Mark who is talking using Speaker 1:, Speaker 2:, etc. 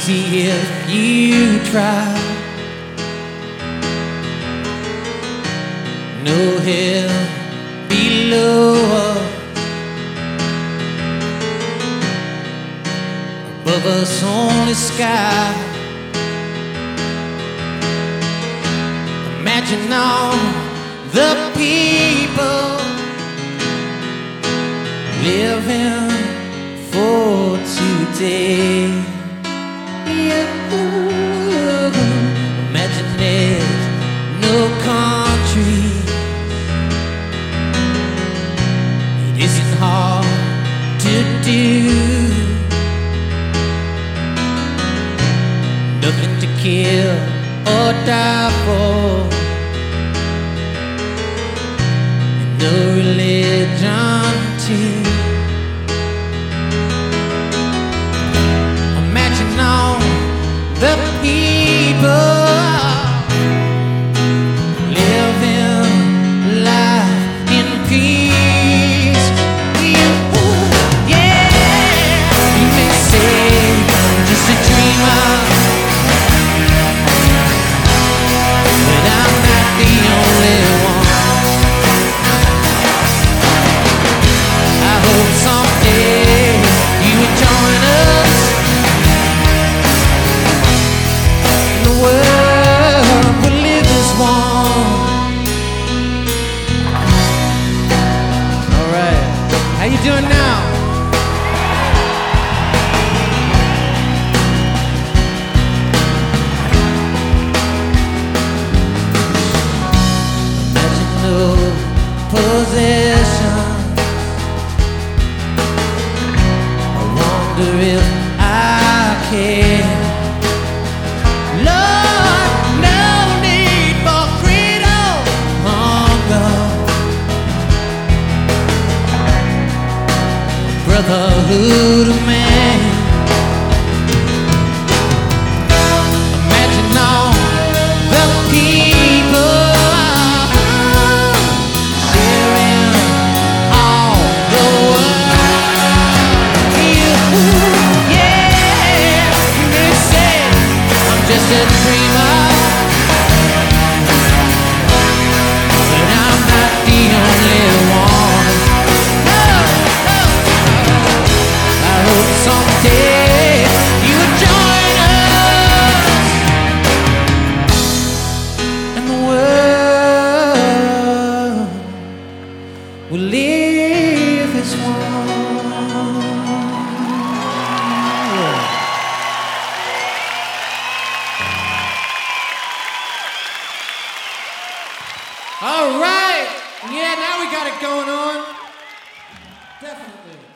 Speaker 1: easy if you try. No hell below us, above us only sky. Imagine all the people living for today. Imagine there's no country. It isn't hard to do. Nothing to kill or die for. No religion too. Imagine all the people living life in peace. Yeah, you may say I'm just a dreamer, but I'm not the only one. Someday you will join us in the world we live as one. All right, how you doing now? Imagine no possession. If I can, Lord, no need for creed or hunger, brotherhood of man. Imagine all the people sharing all the world. Just a dreamer, but I'm not the only one. No, no, no. I hope someday you will join us, and the world will live as one. All right. Yeah, now we got it going on. Definitely.